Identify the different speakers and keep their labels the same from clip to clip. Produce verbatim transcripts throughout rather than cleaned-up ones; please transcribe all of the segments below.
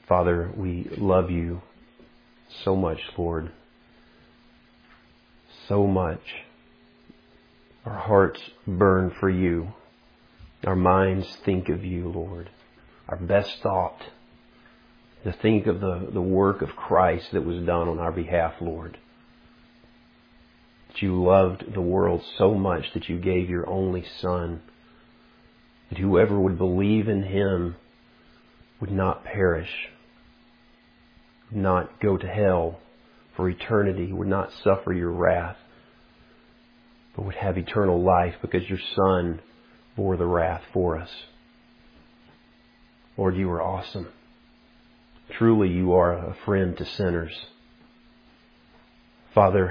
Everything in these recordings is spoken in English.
Speaker 1: Father, we love you so much, Lord. So much. Our hearts burn for you. Our minds think of you, Lord. Our best thought to think of the, the work of Christ that was done on our behalf, Lord. That you loved the world so much that you gave your only Son, that whoever would believe in Him would not perish, would not go to hell for eternity, would not suffer your wrath, but would have eternal life because your Son bore the wrath for us. Lord, you are awesome. Truly, you are a friend to sinners. Father,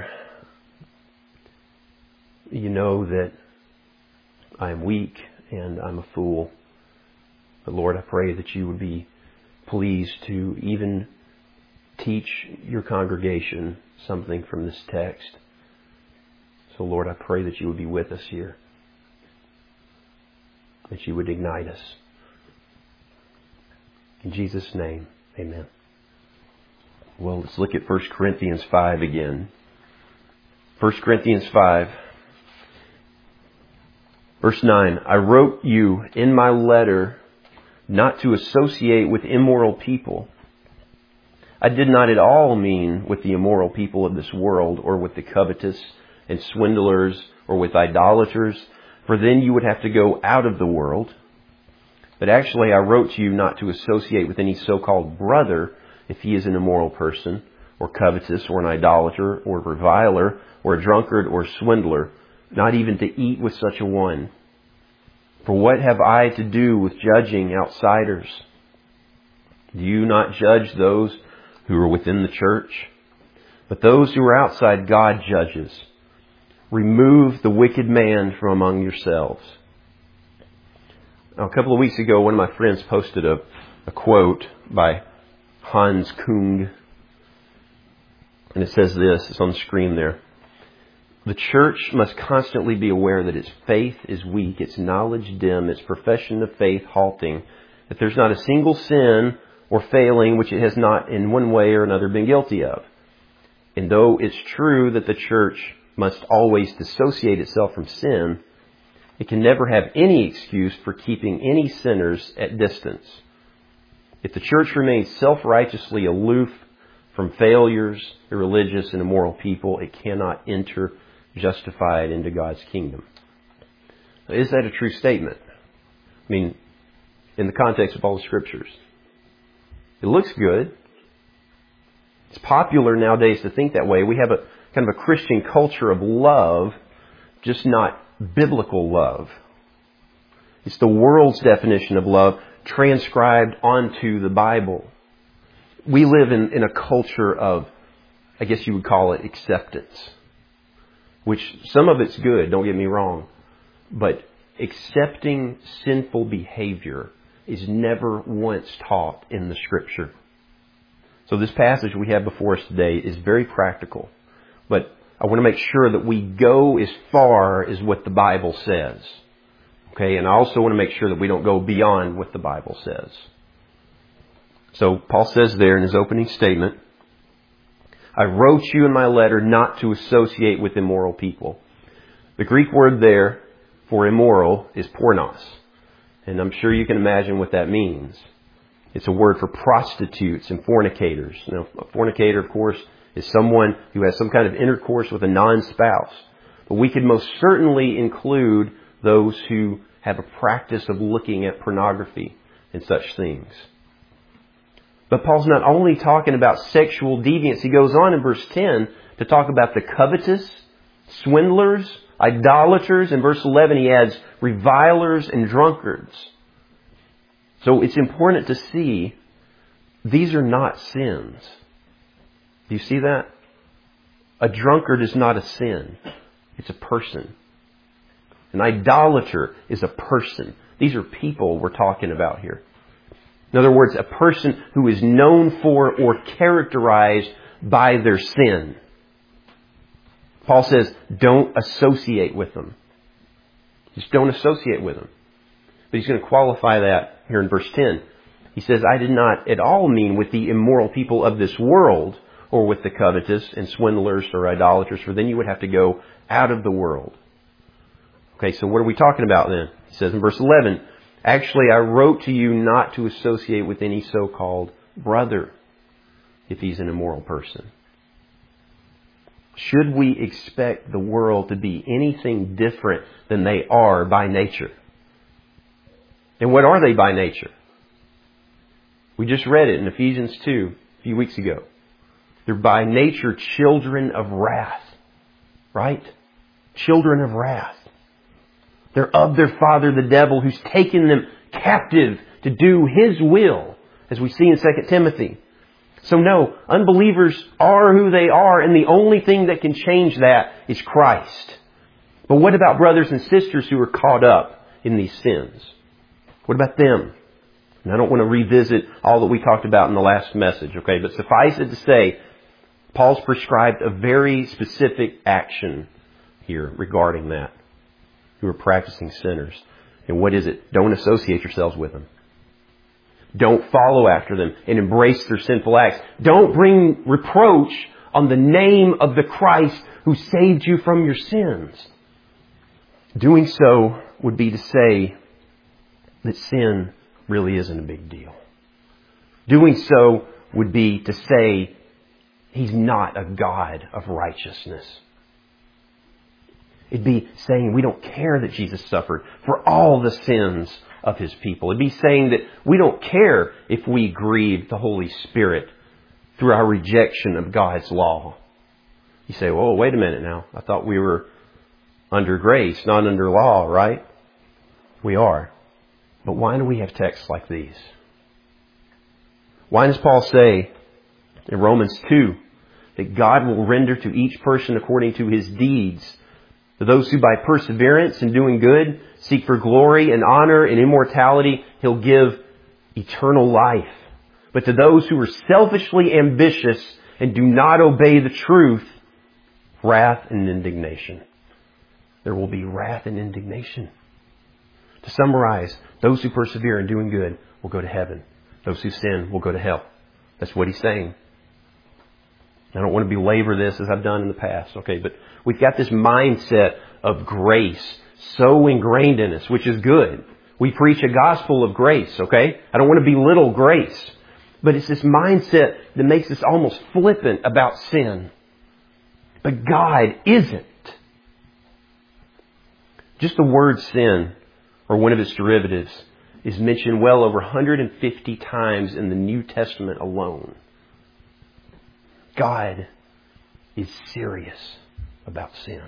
Speaker 1: you know that I am weak and I'm a fool. But Lord, I pray that you would be pleased to even teach your congregation something from this text. So Lord, I pray that you would be with us here. That you would ignite us. In Jesus' name, amen. Well, let's look at First Corinthians five again. First Corinthians five. Verse nine. I wrote you in my letter not to associate with immoral people. I did not at all mean with the immoral people of this world, or with the covetous and swindlers, or with idolaters, for then you would have to go out of the world. But actually I wrote to you not to associate with any so-called brother if he is an immoral person, or covetous, or an idolater, or a reviler, or a drunkard, or a swindler, not even to eat with such a one. For what have I to do with judging outsiders? Do you not judge those who are within the church? But those who are outside, God judges. Remove the wicked man from among yourselves. Now, a couple of weeks ago, one of my friends posted a, a quote by Hans Kung. And it says this, it's on the screen there. The church must constantly be aware that its faith is weak, its knowledge dim, its profession of faith halting, that there's not a single sin or failing which it has not in one way or another been guilty of. And though it's true that the church must always dissociate itself from sin, it can never have any excuse for keeping any sinners at distance. If the church remains self-righteously aloof from failures, irreligious and immoral people, it cannot enter justified into God's kingdom. Now, is that a true statement? I mean, in the context of all the scriptures. It looks good. It's popular nowadays to think that way. We have a kind of a Christian culture of love, just not biblical love. It's the world's definition of love transcribed onto the Bible. We live in, in a culture of, I guess you would call it acceptance. Which some of it's good, don't get me wrong. But accepting sinful behavior is never once taught in the Scripture. So this passage we have before us today is very practical. But I want to make sure that we go as far as what the Bible says. Okay, and I also want to make sure that we don't go beyond what the Bible says. So Paul says there in his opening statement, I wrote you in my letter not to associate with immoral people. The Greek word there for immoral is pornos. And I'm sure you can imagine what that means. It's a word for prostitutes and fornicators. Now, a fornicator, of course, is someone who has some kind of intercourse with a non-spouse. But we could most certainly include those who have a practice of looking at pornography and such things. But Paul's not only talking about sexual deviance. He goes on in verse ten to talk about the covetous, swindlers, idolaters. In verse eleven he adds revilers and drunkards. So it's important to see these are not sins. Do you see that? A drunkard is not a sin. It's a person. An idolater is a person. These are people we're talking about here. In other words, a person who is known for or characterized by their sin. Paul says, don't associate with them. Just don't associate with them. But he's going to qualify that here in verse ten. He says, I did not at all mean with the immoral people of this world, or with the covetous and swindlers or idolaters, for then you would have to go out of the world. Okay, so what are we talking about then? He says in verse eleven, actually I wrote to you not to associate with any so-called brother if he's an immoral person. Should we expect the world to be anything different than they are by nature? And what are they by nature? We just read it in Ephesians two a few weeks ago. They're by nature children of wrath. Right? Children of wrath. They're of their father the devil, who's taken them captive to do his will, as we see in Second Timothy. So no, unbelievers are who they are, and the only thing that can change that is Christ. But what about brothers and sisters who are caught up in these sins? What about them? And I don't want to revisit all that we talked about in the last message, okay? But suffice it to say, Paul's prescribed a very specific action here regarding that, who are practicing sinners. And what is it? Don't associate yourselves with them. Don't follow after them and embrace their sinful acts. Don't bring reproach on the name of the Christ who saved you from your sins. Doing so would be to say that sin really isn't a big deal. Doing so would be to say He's not a God of righteousness. It'd be saying we don't care that Jesus suffered for all the sins of His people. It'd be saying that we don't care if we grieve the Holy Spirit through our rejection of God's law. You say, "Whoa, wait a minute now. I thought we were under grace, not under law, right?" We are. But why do we have texts like these? Why does Paul say in Romans two that God will render to each person according to his deeds? To those who by perseverance in doing good seek for glory and honor and immortality, He'll give eternal life. But to those who are selfishly ambitious and do not obey the truth, wrath and indignation. There will be wrath and indignation. To summarize, those who persevere in doing good will go to heaven. Those who sin will go to hell. That's what he's saying. I don't want to belabor this as I've done in the past, okay? But we've got this mindset of grace so ingrained in us, which is good. We preach a gospel of grace, okay? I don't want to belittle grace. But it's this mindset that makes us almost flippant about sin. But God isn't. Just the word sin, or one of its derivatives, is mentioned well over one hundred fifty times in the New Testament alone. God is serious about sin.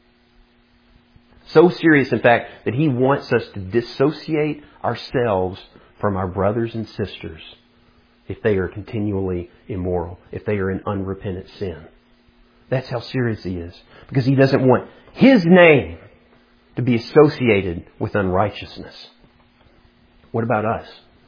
Speaker 1: So serious, in fact, that He wants us to dissociate ourselves from our brothers and sisters if they are continually immoral, if they are in unrepentant sin. That's how serious He is. Because He doesn't want His name to be associated with unrighteousness. What about us?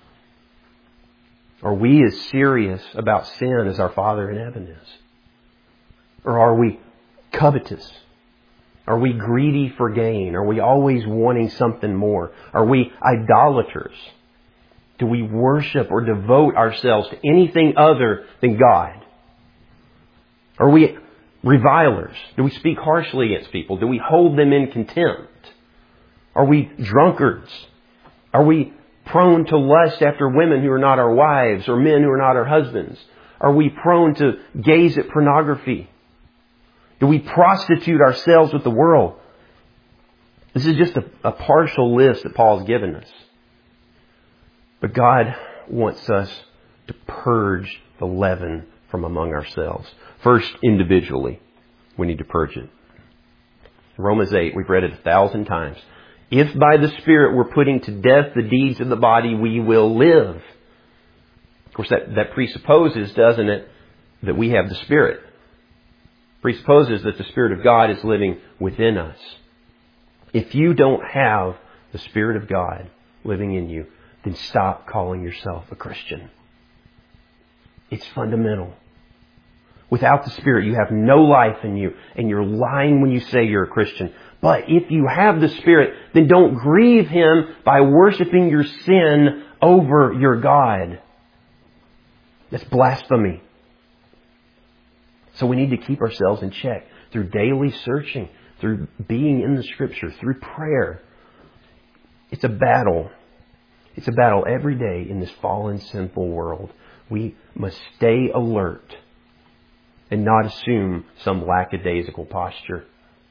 Speaker 1: Are we as serious about sin as our Father in heaven is? Or are we covetous? Are we greedy for gain? Are we always wanting something more? Are we idolaters? Do we worship or devote ourselves to anything other than God? Are we revilers? Do we speak harshly against people? Do we hold them in contempt? Are we drunkards? Are we prone to lust after women who are not our wives or men who are not our husbands? Are we prone to gaze at pornography? Do we prostitute ourselves with the world? This is just a, a partial list that Paul's given us. But God wants us to purge the leaven from among ourselves. First, individually, we need to purge it. Romans eight, we've read it a thousand times. If by the Spirit we're putting to death the deeds of the body, we will live. Of course, that, that presupposes, doesn't it, that we have the Spirit. Presupposes that the Spirit of God is living within us. If you don't have the Spirit of God living in you, then stop calling yourself a Christian. It's fundamental. Without the Spirit, you have no life in you, and you're lying when you say you're a Christian. But if you have the Spirit, then don't grieve Him by worshiping your sin over your God. That's blasphemy. So we need to keep ourselves in check through daily searching, through being in the Scripture, through prayer. It's a battle. It's a battle every day in this fallen, sinful world. We must stay alert and not assume some lackadaisical posture.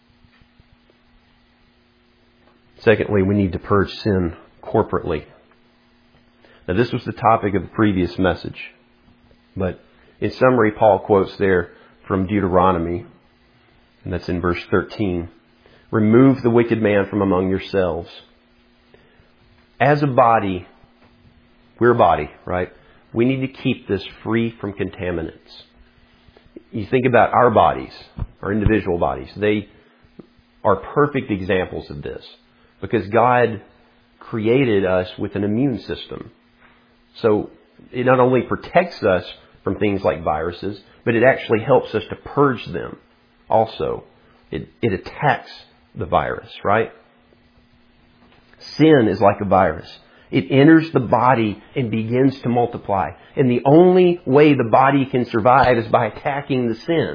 Speaker 1: Secondly, we need to purge sin corporately. Now, this was the topic of the previous message. But in summary, Paul quotes there from Deuteronomy, and that's in verse thirteen. Remove the wicked man from among yourselves. As a body, we're a body, right? We need to keep this free from contaminants. You think about our bodies, our individual bodies. They are perfect examples of this because God created us with an immune system. So it not only protects us from things like viruses, but it actually helps us to purge them also. It, it attacks the virus, right? Sin is like a virus. It enters the body and begins to multiply. And the only way the body can survive is by attacking the sin.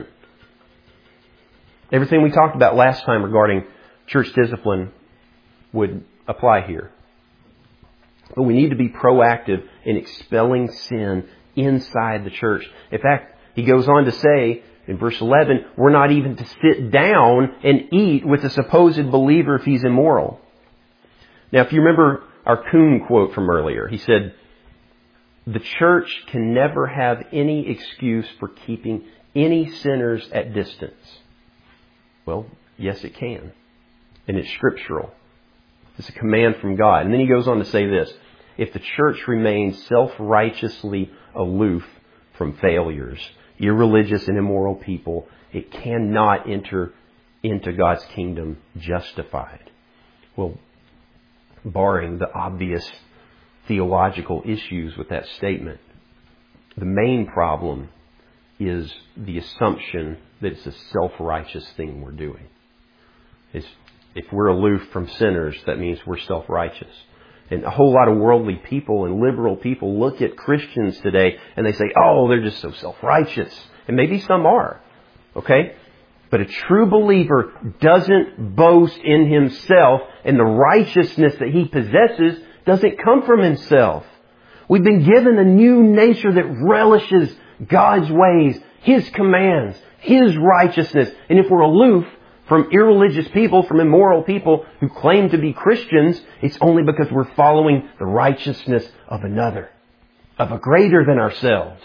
Speaker 1: Everything we talked about last time regarding church discipline would apply here. But we need to be proactive in expelling sin inside the church. In fact, he goes on to say in verse eleven, we're not even to sit down and eat with a supposed believer if he's immoral. Now, if you remember our Kuhn quote from earlier, he said, the church can never have any excuse for keeping any sinners at distance. Well, yes, it can. And it's scriptural. It's a command from God. And then he goes on to say this, if the church remains self-righteously aloof from failures, irreligious and immoral people, it cannot enter into God's kingdom justified. Well, barring the obvious theological issues with that statement, the main problem is the assumption that it's a self-righteous thing we're doing. It's, if we're aloof from sinners, that means we're self-righteous. And a whole lot of worldly people and liberal people look at Christians today and they say, oh, they're just so self-righteous. And maybe some are. Okay? But a true believer doesn't boast in himself, and the righteousness that he possesses doesn't come from himself. We've been given a new nature that relishes God's ways, His commands, His righteousness. And if we're aloof from irreligious people, from immoral people who claim to be Christians, it's only because we're following the righteousness of another, of a greater than ourselves.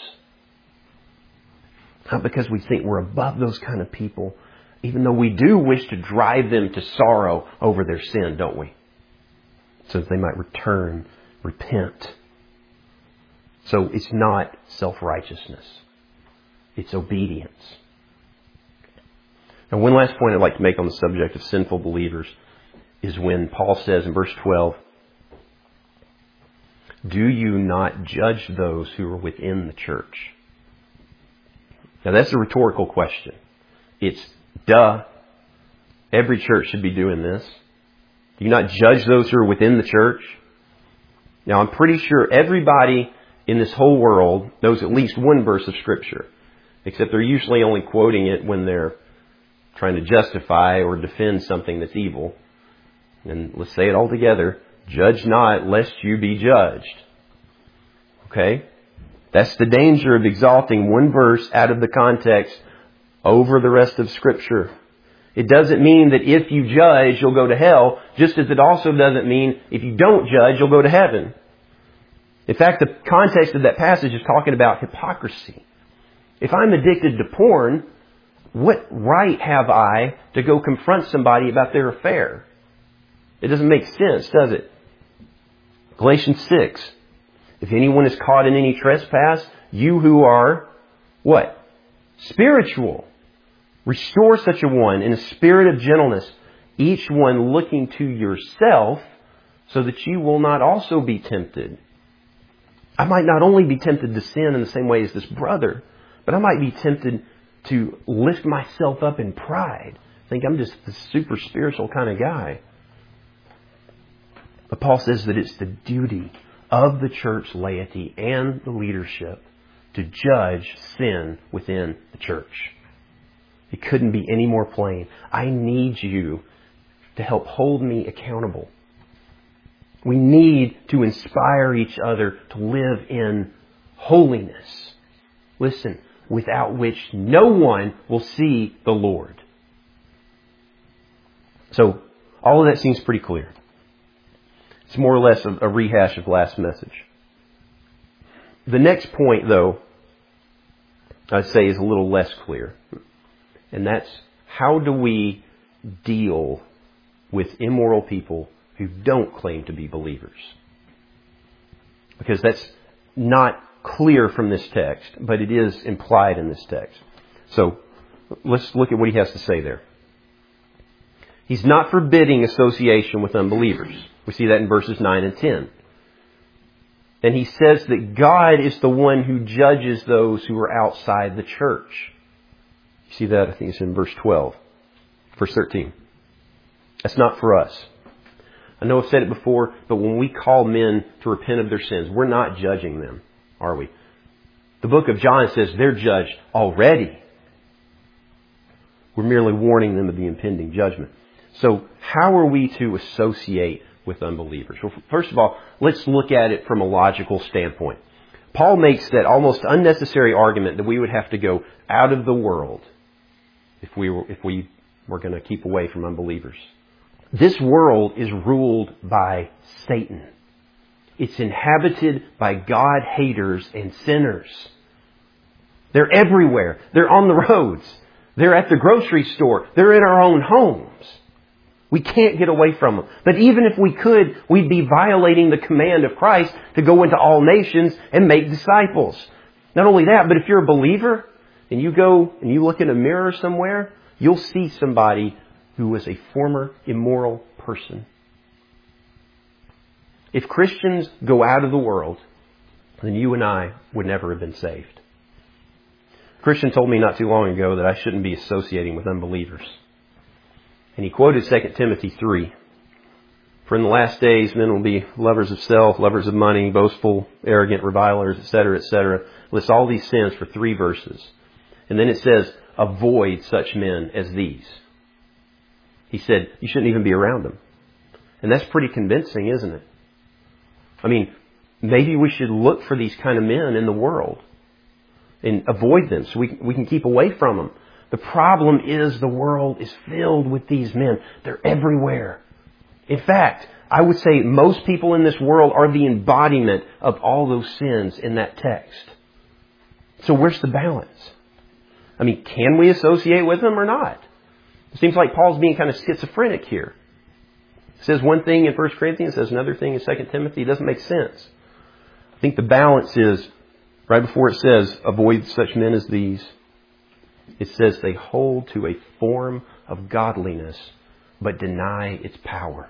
Speaker 1: Not because we think we're above those kind of people, even though we do wish to drive them to sorrow over their sin, don't we? So that they might return, repent. So it's not self-righteousness. It's obedience. Now, one last point I'd like to make on the subject of sinful believers is when Paul says in verse twelve, do you not judge those who are within the church? Now, that's a rhetorical question. It's, duh, every church should be doing this. Do you not judge those who are within the church? Now, I'm pretty sure everybody in this whole world knows at least one verse of Scripture, except they're usually only quoting it when they're trying to justify or defend something that's evil. And let's say it all together. Judge not, lest you be judged. Okay? That's the danger of exalting one verse out of the context over the rest of Scripture. It doesn't mean that if you judge, you'll go to hell, just as it also doesn't mean if you don't judge, you'll go to heaven. In fact, the context of that passage is talking about hypocrisy. If I'm addicted to porn, what right have I to go confront somebody about their affair? It doesn't make sense, does it? Galatians six. If anyone is caught in any trespass, you who are, what? Spiritual. Restore such a one in a spirit of gentleness, each one looking to yourself, so that you will not also be tempted. I might not only be tempted to sin in the same way as this brother, but I might be tempted to lift myself up in pride. Think I'm just the super spiritual kind of guy. But Paul says that it's the duty of the church laity and the leadership to judge sin within the church. It couldn't be any more plain. I need you to help hold me accountable. We need to inspire each other to live in holiness. Listen, without which no one will see the Lord. So, all of that seems pretty clear. It's more or less a, a rehash of last message. The next point, though, I'd say is a little less clear. And that's, how do we deal with immoral people who don't claim to be believers? Because that's not clear from this text, but it is implied in this text. So, let's look at what he has to say there. He's not forbidding association with unbelievers. We see that in verses nine and ten. And he says that God is the one who judges those who are outside the church. You see that? I think it's in verse twelve. Verse thirteen. That's not for us. I know I've said it before, but when we call men to repent of their sins, we're not judging them, are we? The book of John says they're judged already. We're merely warning them of the impending judgment. So how are we to associate with unbelievers? Well, first of all, let's look at it from a logical standpoint. Paul makes that almost unnecessary argument that we would have to go out of the world if we were, if we were going to keep away from unbelievers. This world is ruled by Satan. It's inhabited by God-haters and sinners. They're everywhere. They're on the roads. They're at the grocery store. They're in our own homes. We can't get away from them. But even if we could, we'd be violating the command of Christ to go into all nations and make disciples. Not only that, but if you're a believer and you go and you look in a mirror somewhere, you'll see somebody who was a former immoral person. If Christians go out of the world, then you and I would never have been saved. A Christian told me not too long ago that I shouldn't be associating with unbelievers. And he quoted Second Timothy three. For in the last days men will be lovers of self, lovers of money, boastful, arrogant, revilers, et cetera, et cetera. Lists all these sins for three verses. And then it says, avoid such men as these. He said, you shouldn't even be around them. And that's pretty convincing, isn't it? I mean, maybe we should look for these kind of men in the world and avoid them so we, we can keep away from them. The problem is the world is filled with these men. They're everywhere. In fact, I would say most people in this world are the embodiment of all those sins in that text. So where's the balance? I mean, can we associate with them or not? It seems like Paul's being kind of schizophrenic here. He says one thing in First Corinthians, says another thing in Second Timothy. It doesn't make sense. I think the balance is, right before it says, avoid such men as these, it says they hold to a form of godliness, but deny its power.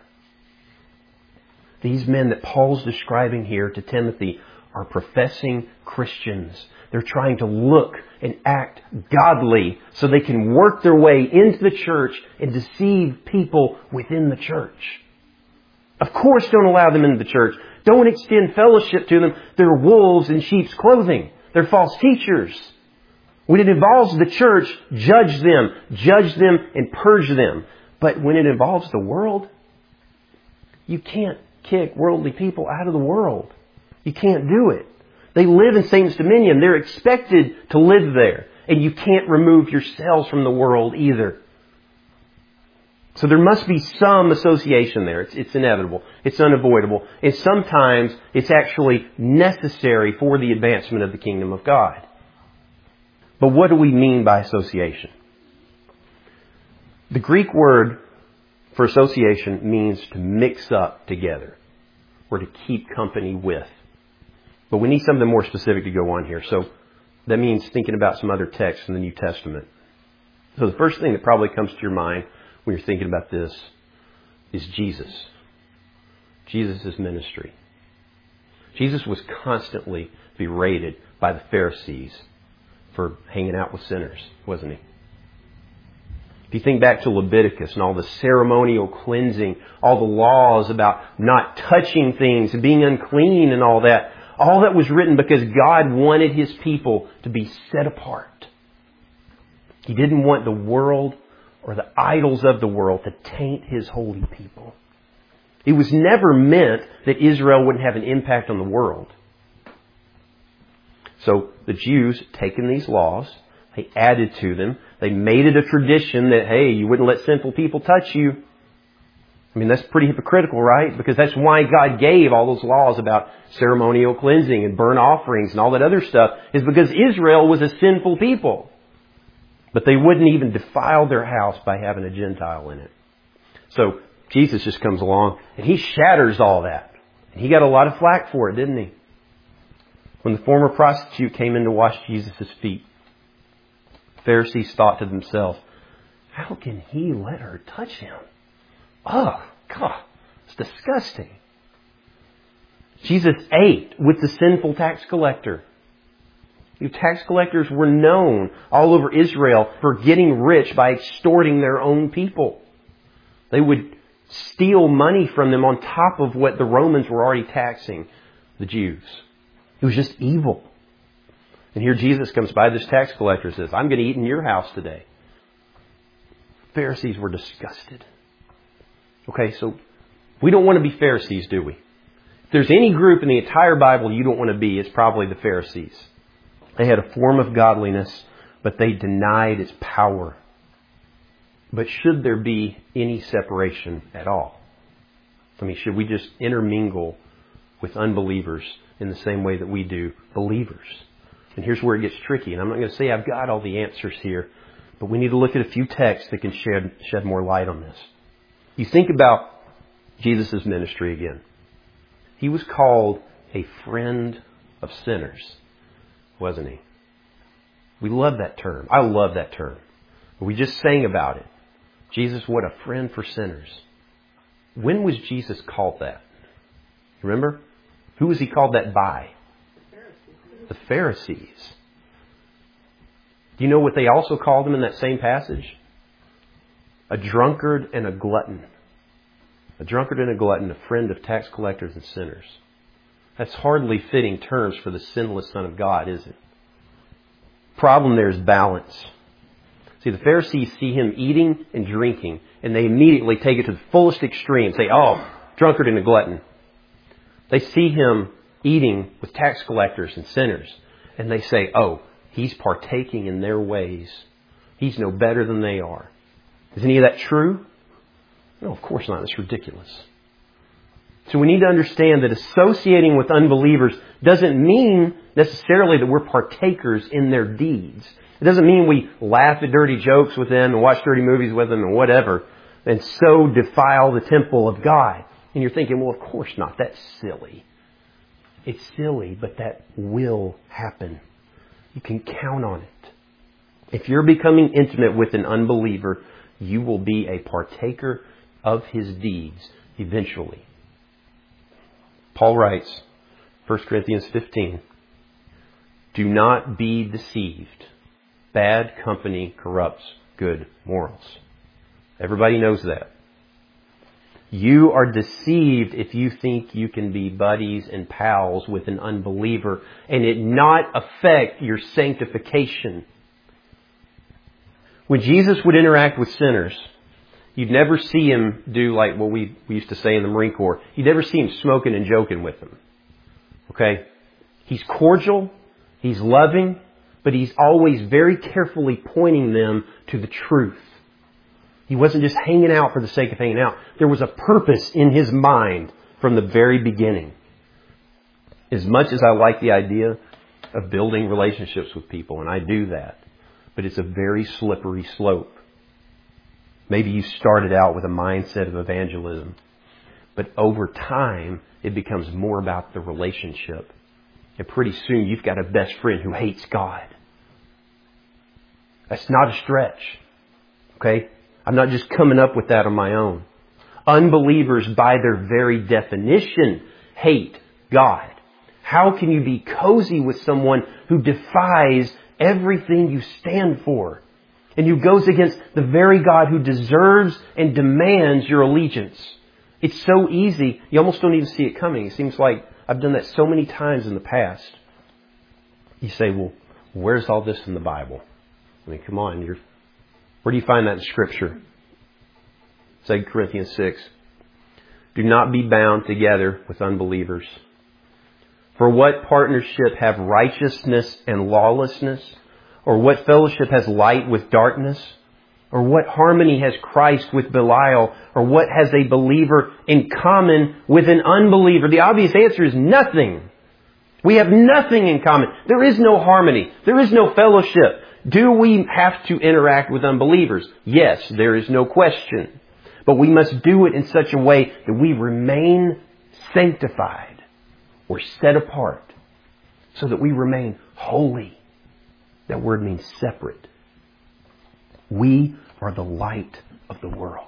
Speaker 1: These men that Paul's describing here to Timothy are professing Christians. They're trying to look and act godly so they can work their way into the church and deceive people within the church. Of course, don't allow them into the church. Don't extend fellowship to them. They're wolves in sheep's clothing. They're false teachers. When it involves the church, judge them, judge them and purge them. But when it involves the world, you can't kick worldly people out of the world. You can't do it. They live in Satan's dominion. They're expected to live there. And you can't remove yourselves from the world either. So there must be some association there. It's, it's inevitable. It's unavoidable. And sometimes it's actually necessary for the advancement of the kingdom of God. But what do we mean by association? The Greek word for association means to mix up together or to keep company with. But we need something more specific to go on here. So that means thinking about some other texts in the New Testament. So the first thing that probably comes to your mind when you're thinking about this is Jesus. Jesus' ministry. Jesus was constantly berated by the Pharisees for hanging out with sinners, wasn't he? If you think back to Leviticus and all the ceremonial cleansing, all the laws about not touching things and being unclean and all that, all that was written because God wanted His people to be set apart. He didn't want the world or the idols of the world to taint His holy people. It was never meant that Israel wouldn't have an impact on the world. So the Jews taken these laws, they added to them, they made it a tradition that, hey, you wouldn't let sinful people touch you. I mean, that's pretty hypocritical, right? Because that's why God gave all those laws about ceremonial cleansing and burnt offerings and all that other stuff, is because Israel was a sinful people. But they wouldn't even defile their house by having a Gentile in it. So Jesus just comes along and He shatters all that. And He got a lot of flack for it, didn't He? When the former prostitute came in to wash Jesus' feet, Pharisees thought to themselves, how can He let her touch Him? Oh, God, it's disgusting. Jesus ate with the sinful tax collector. You tax collectors were known all over Israel for getting rich by extorting their own people. They would steal money from them on top of what the Romans were already taxing the Jews. It was just evil. And here Jesus comes by this tax collector and says, I'm going to eat in your house today. Pharisees were disgusted. Okay, so we don't want to be Pharisees, do we? If there's any group in the entire Bible you don't want to be, it's probably the Pharisees. They had a form of godliness, but they denied its power. But should there be any separation at all? I mean, should we just intermingle with unbelievers in the same way that we do believers? And here's where it gets tricky. And I'm not going to say I've got all the answers here, but we need to look at a few texts that can shed, shed more light on this. You think about Jesus' ministry again. He was called a friend of sinners, wasn't He? We love that term. I love that term. We just sang about it. Jesus, what a friend for sinners. When was Jesus called that? Remember? Who was He called that by? The Pharisees. Do you know what they also called Him in that same passage? A drunkard and a glutton. A drunkard and a glutton, a friend of tax collectors and sinners. That's hardly fitting terms for the sinless Son of God, is it? Problem there is balance. See, the Pharisees see Him eating and drinking, and they immediately take it to the fullest extreme. Say, oh, drunkard and a glutton. They see Him eating with tax collectors and sinners, and they say, oh, He's partaking in their ways. He's no better than they are. Is any of that true? No, of course not. It's ridiculous. So we need to understand that associating with unbelievers doesn't mean necessarily that we're partakers in their deeds. It doesn't mean we laugh at dirty jokes with them and watch dirty movies with them and whatever, and so defile the temple of God. And you're thinking, well, of course not. That's silly. It's silly, but that will happen. You can count on it. If you're becoming intimate with an unbeliever, you will be a partaker of his deeds eventually. Paul writes, First Corinthians fifteen, do not be deceived. Bad company corrupts good morals. Everybody knows that. You are deceived if you think you can be buddies and pals with an unbeliever and it not affect your sanctification. When Jesus would interact with sinners, you'd never see Him do like what we, we used to say in the Marine Corps. You'd never see Him smoking and joking with them. Okay? He's cordial. He's loving. But He's always very carefully pointing them to the truth. He wasn't just hanging out for the sake of hanging out. There was a purpose in His mind from the very beginning. As much as I like the idea of building relationships with people, and I do that, but it's a very slippery slope. Maybe you started out with a mindset of evangelism, but over time it becomes more about the relationship. And pretty soon you've got a best friend who hates God. That's not a stretch. Okay? I'm not just coming up with that on my own. Unbelievers, by their very definition, hate God. How can you be cozy with someone who defies everything you stand for? and who goes against the very God who deserves and demands your allegiance. It's so easy, you almost don't even see it coming. It seems like I've done that so many times in the past. You say, well, where's all this in the Bible? I mean, come on, you're, where do you find that in Scripture? Second Corinthians six. Do not be bound together with unbelievers. For what partnership have righteousness and lawlessness? Or what fellowship has light with darkness? Or what harmony has Christ with Belial? Or what has a believer in common with an unbeliever? The obvious answer is nothing. We have nothing in common. There is no harmony. There is no fellowship. Do we have to interact with unbelievers? Yes, there is no question. But we must do it in such a way that we remain sanctified or set apart so that we remain holy. That word means separate. We are the light of the world.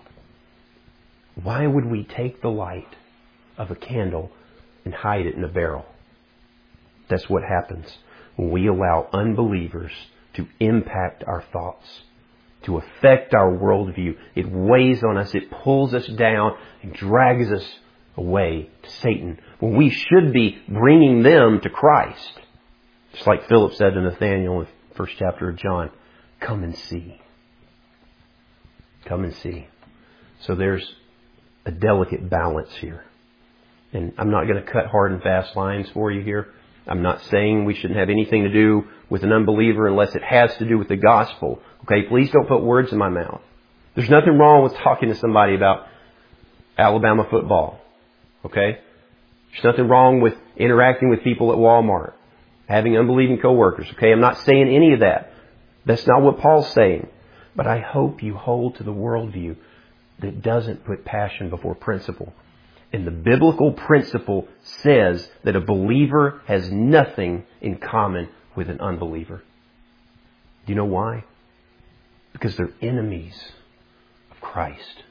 Speaker 1: Why would we take the light of a candle and hide it in a barrel? That's what happens when we allow unbelievers to impact our thoughts, to affect our worldview. It weighs on us, it pulls us down and drags us away to Satan, when we should be bringing them to Christ. Just like Philip said to Nathanael in the first chapter of John, come and see. Come and see. So there's a delicate balance here. And I'm not going to cut hard and fast lines for you here. I'm not saying we shouldn't have anything to do with an unbeliever unless it has to do with the gospel. Okay, please don't put words in my mouth. There's nothing wrong with talking to somebody about Alabama football. Okay? There's nothing wrong with interacting with people at Walmart, having unbelieving coworkers. Okay, I'm not saying any of that. That's not what Paul's saying. But I hope you hold to the worldview that doesn't put passion before principle. And the biblical principle says that a believer has nothing in common with an unbeliever. Do you know why? Because they're enemies of Christ.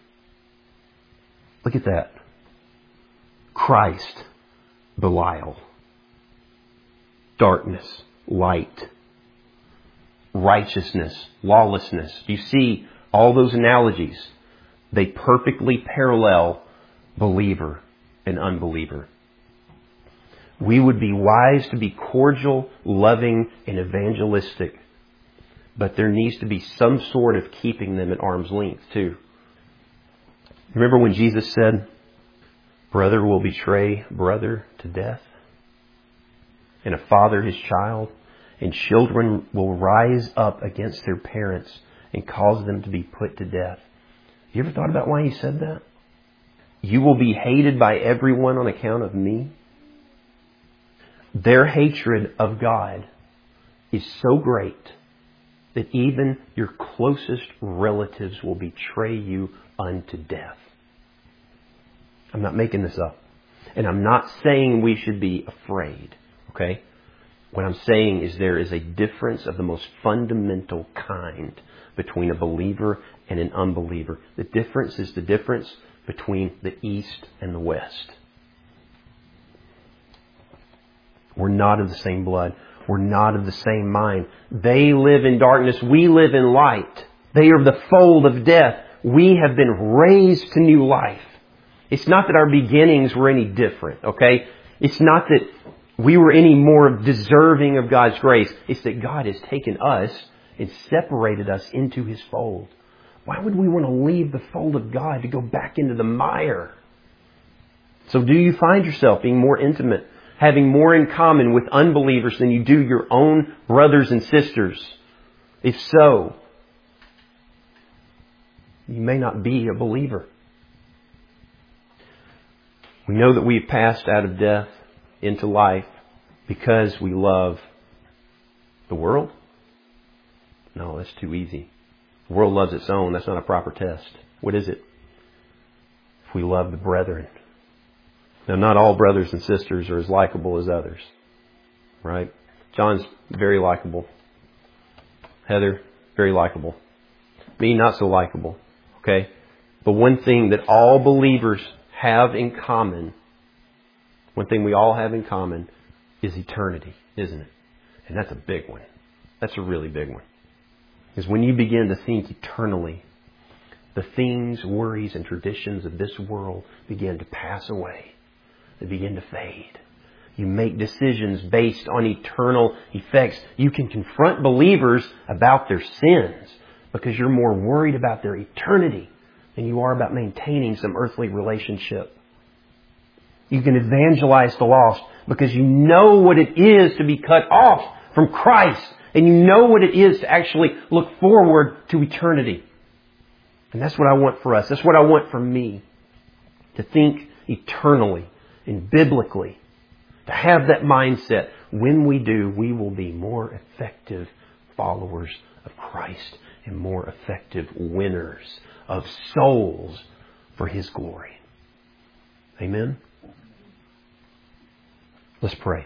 Speaker 1: Look at that. Christ, Belial. Darkness, light. Righteousness, lawlessness. You see all those analogies. They perfectly parallel believer and unbeliever. We would be wise to be cordial, loving, and evangelistic. But there needs to be some sort of keeping them at arm's length too. Remember when Jesus said, brother will betray brother to death? And a father his child? And children will rise up against their parents and cause them to be put to death. You ever thought about why he said that? You will be hated by everyone on account of me. Their hatred of God is so great that even your closest relatives will betray you unto death. I'm not making this up. And I'm not saying we should be afraid. Okay? What I'm saying is there is a difference of the most fundamental kind between a believer and an unbeliever. The difference is the difference between the East and the West. We're not of the same blood. We're not of the same mind. They live in darkness. We live in light. They are the fold of death. We have been raised to new life. It's not that our beginnings were any different, okay? It's not that we were any more deserving of God's grace. It's that God has taken us and separated us into His fold. Why would we want to leave the fold of God to go back into the mire? So do you find yourself being more intimate, having more in common with unbelievers than you do your own brothers and sisters? If so, you may not be a believer. We know that we've passed out of death into life because we love the world? No, that's too easy. The world loves its own. That's not a proper test. What is it? If we love the brethren. Now, not all brothers and sisters are as likable as others. Right? John's very likable. Heather, very likable. Me, not so likable. Okay? But one thing that all believers have in common, one thing we all have in common is eternity, isn't it? And that's a big one. That's a really big one. is when you begin to think eternally, the things, worries, and traditions of this world begin to pass away. They begin to fade. You make decisions based on eternal effects. You can confront believers about their sins because you're more worried about their eternity than you are about maintaining some earthly relationship. You can evangelize the lost because you know what it is to be cut off from Christ. And you know what it is to actually look forward to eternity. And that's what I want for us. That's what I want for me. To think eternally and biblically. To have that mindset. When we do, we will be more effective followers of Christ and more effective winners of souls for His glory. Amen? Let's pray.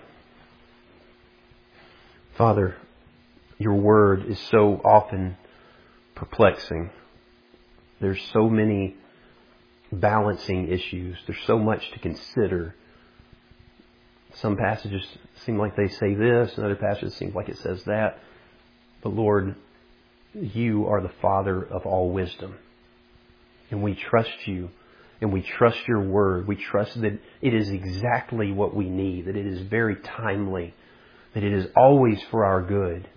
Speaker 1: Father, Your Word is so often perplexing. There's so many balancing issues. There's so much to consider. Some passages seem like they say this, and other passages seem like it says that. But Lord, You are the Father of all wisdom. And we trust You, and we trust Your Word. We trust that it is exactly what we need, that it is very timely, that it is always for our good.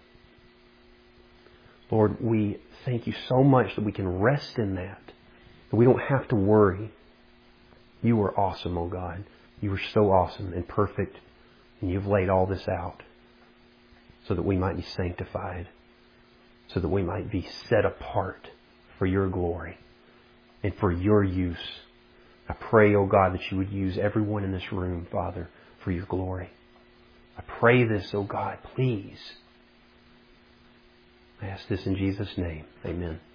Speaker 1: Lord, we thank You so much that we can rest in that, that we don't have to worry. You are awesome, oh God. You are so awesome and perfect, and You've laid all this out so that we might be sanctified, so that we might be set apart for Your glory and for Your use. I pray, oh God, that You would use everyone in this room, Father, for Your glory. I pray this, oh God, please. I ask this in Jesus' name. Amen.